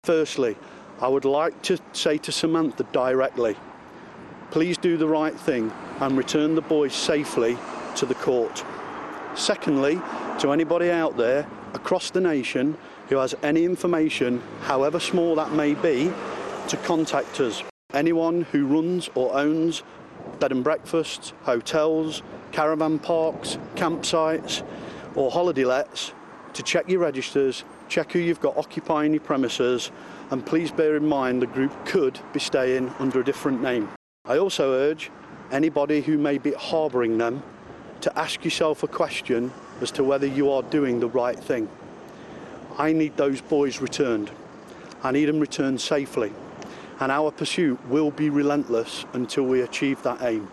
Firstly, I would like to say to Samantha directly, please do the right thing and return the boys safely to the court. Secondly, to anybody out there across the nation who has any information, however small that may be, to contact us. Anyone who runs or owns bed and breakfasts, hotels, caravan parks, campsites or holiday lets, to check your registers, check who you've got occupying your premises, and please bear in mind the group could be staying under a different name. I also urge anybody who may be harbouring them to ask yourself a question as to whether you are doing the right thing. I need those boys returned. I need them returned safely, and our pursuit will be relentless until we achieve that aim.